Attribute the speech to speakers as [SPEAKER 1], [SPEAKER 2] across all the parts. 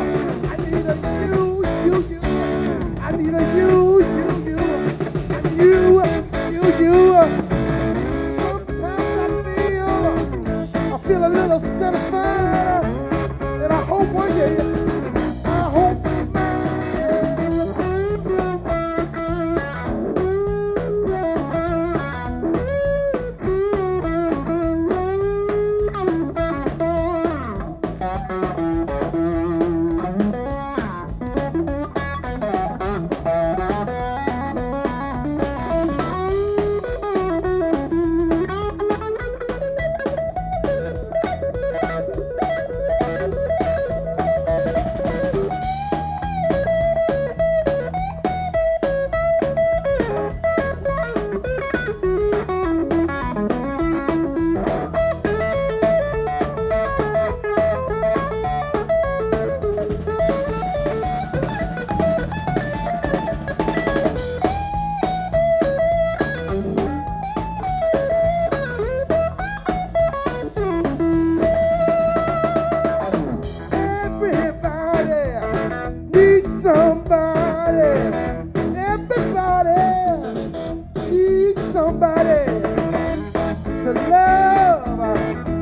[SPEAKER 1] I need a you. I need a you. And you. Sometimes I feel a little satisfied, and I hope one day, I hope. Somebody to love,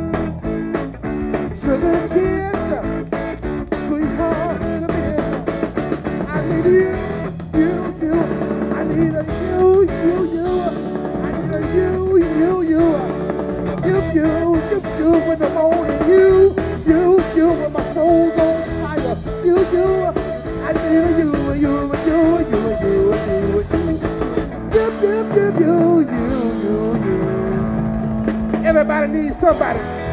[SPEAKER 1] to the kids, sweetheart to me. I need you. I need a you. I need a you. When I'm on you, when my soul's on fire. I need a you. Everybody needs somebody.